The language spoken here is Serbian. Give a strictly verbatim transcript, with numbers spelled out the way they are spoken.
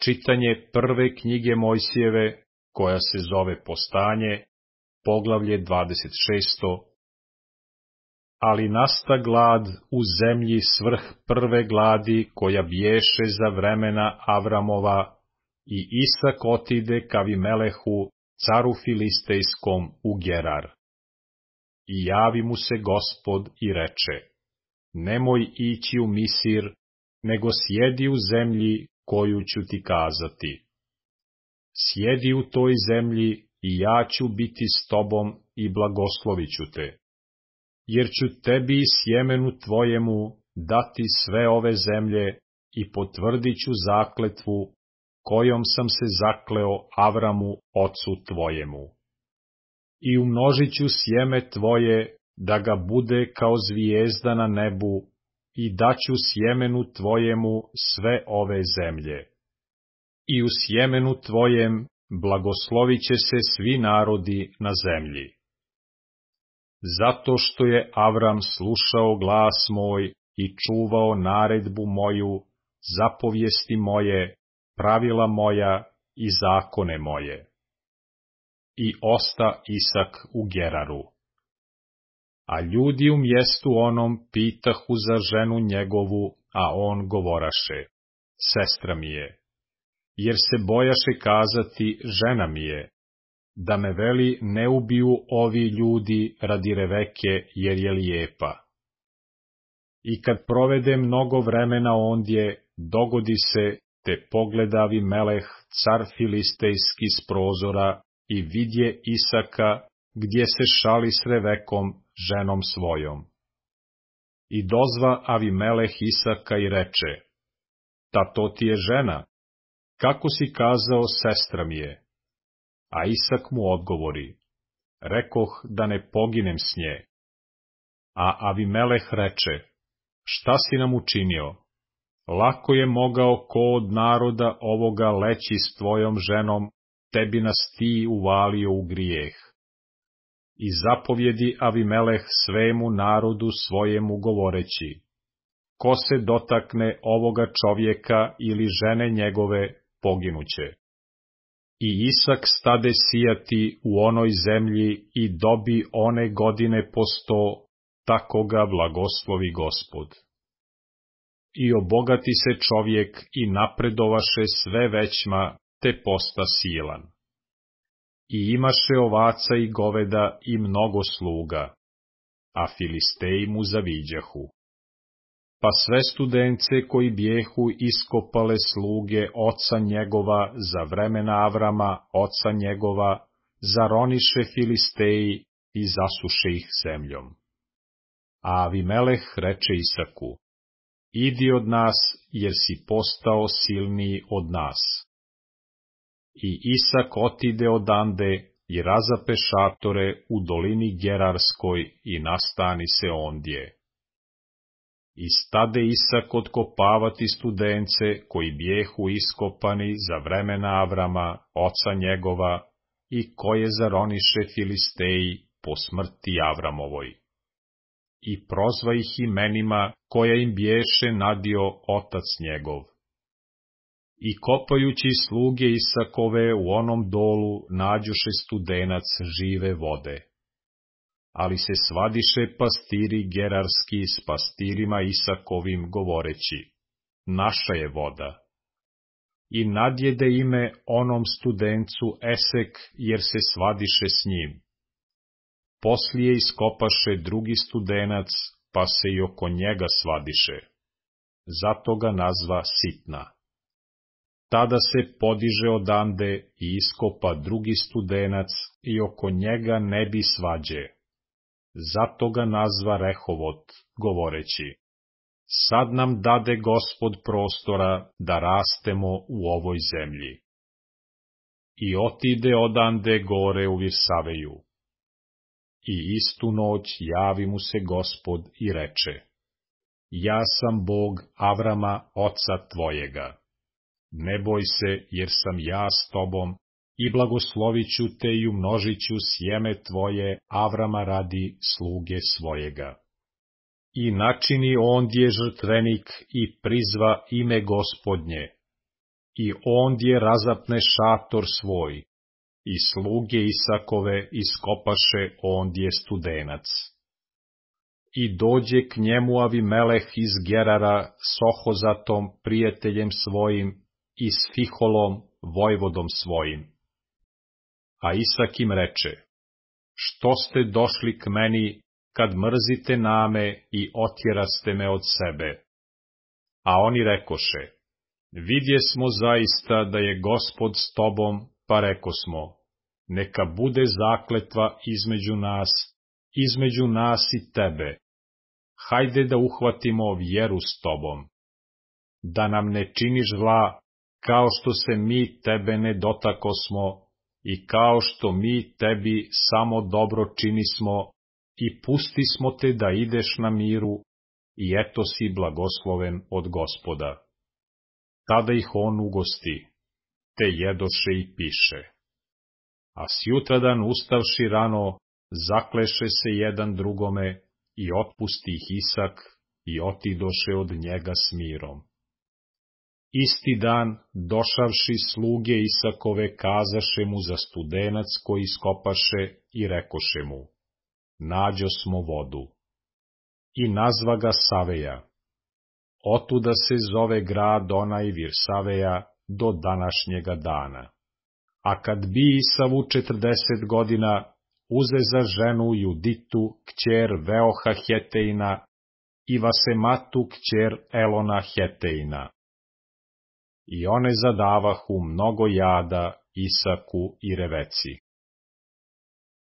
Čitanje prve knjige Mojsijeve, koja se zove Postanje, poglavlje dvadeset šesto. Ali nasta glad u zemlji svrh prve gladi koja biješe za vremena Avramova, i Isak otide ka Avimelehu, caru Filistejskom, u Gerar. I javi mu se Gospod i reče: nemoj ići u Misir, nego sjedi u zemlji koju ću ti kazati. Sjedi u toj zemlji i ja ću biti s tobom i blagoslovit ću te. Jer ću tebi i sjemenu tvojemu dati sve ove zemlje i potvrdit ću zakletvu kojom sam se zakleo Avramu, ocu tvojemu. I umnožit ću sjeme tvoje da ga bude kao zvijezda na nebu i daću sjemenu tvojemu sve ove zemlje. I u sjemenu tvojem blagoslovit će se svi narodi na zemlji. Zato što je Avram slušao glas moj i čuvao naredbu moju, zapovijesti moje, pravila moja i zakone moje. I osta Isak u Geraru. A ljudi u mjestu onom pitahu za ženu njegovu, a on govoraše: sestra mi je. Jer se bojaše kazati: žena mi je, da me veli ne ubiju ovi ljudi radi Reveke, jer je lijepa. I kad provede mnogo vremena ondje, dogodi se, te pogleda Avimeleh, car Filistejski, s prozora i vidje Isaka, gdje se šali s Revekom, ženom svojom. I dozva Avimeleh Isaka i reče: ta to ti je žena, kako si kazao sestra mi je? A Isak mu odgovori: rekoh da ne poginem s nje. A Avimeleh reče: šta si nam učinio? Lako je mogao ko od naroda ovoga leći s tvojom ženom, tebi nas ti uvalio u grijeh. I zapovjedi Avimeleh svemu narodu svojemu govoreći: ko se dotakne ovoga čovjeka ili žene njegove, poginuće. I Isak stade sijati u onoj zemlji i dobi one godine po sto, tako ga blagoslovi Gospod. I obogati se čovjek i napredovaše sve većma, te posta silan. I imaše ovaca i goveda i mnogo sluga, a Filisteji mu zaviđahu. Pa sve studence koji bijehu iskopale sluge oca njegova za vremena Avrama, oca njegova, zaroniše Filisteji i zasuše ih zemljom. A Avimeleh reče Isaku: idi od nas, jer si postao silniji od nas. I Isak otide odande i razape šatore u dolini Gerarskoj i nastani se ondje. I stade Isak otkopavati studence koji bijehu iskopani za vremena Avrama, oca njegova, i koje zaroniše Filisteji po smrti Avramovoj. I prozva ih imenima koja im biješe nadio otac njegov. I kopajući sluge Isakove u onom dolu nađoše studenac žive vode. Ali se svadiše pastiri gerarski s pastirima Isakovim govoreći: naša je voda. I nadjede ime onom studencu Esek, jer se svadiše s njim. Poslije iskopaše drugi studenac, pa se i oko njega svadiše. Zato ga nazva Sitna. Tada se podiže odande i iskopa drugi studenac i oko njega ne bi svađe. Zato ga nazva Rehovot, govoreći: sad nam dade Gospod prostora da rastemo u ovoj zemlji. I otide odande gore u Virsaveju. I istu noć javi mu se Gospod i reče: ja sam Bog Avrama, oca tvojega. Ne boj se, jer sam ja s tobom, i blagoslovit ću te i umnožit ću sjeme tvoje Avrama radi sluge svojega. I načini ondje žrtvenik i prizva ime Gospodnje. i ondje razapne šator svoj, i sluge Isakove iskopaše ondje studenac. I dođe k njemu Avimeleh iz Gerara s Ohozatom, prijateljem svojim, i s Fiholom, vojvodom svojim. A Isak im reče, što ste došli k meni, kad mrzite name i otjeraste me od sebe? A oni rekoše, vidjesmo zaista da je Gospod s tobom, pa rekosmo, neka bude zakletva između nas, između nas i tebe. Hajde da uhvatimo vjeru s tobom. Da nam ne činiš zla, kao što se mi tebe ne dotakosmo, i kao što mi tebi samo dobro činismo, i pustismo te da ideš na miru, i eto si blagosloven od Gospoda. Tada ih on ugosti, te jedoše i piše. A sjutradan ustavši rano, zakleše se jedan drugome, i otpusti ih Isak, i otidoše od njega s mirom. Isti dan, došavši sluge Isakove, kazaše mu za studenac koji iskopaše i rekoše mu, nađo smo vodu. I nazva ga Saveja. Otuda se zove grad onaj Virsaveja do današnjega dana. A kad bi Isavu četrdeset godina, uze za ženu Juditu, kćer Veoha Heteina, i Vasematu, kćer Elona Heteina. I one zadavahu mnogo jada Isaku i Reveci.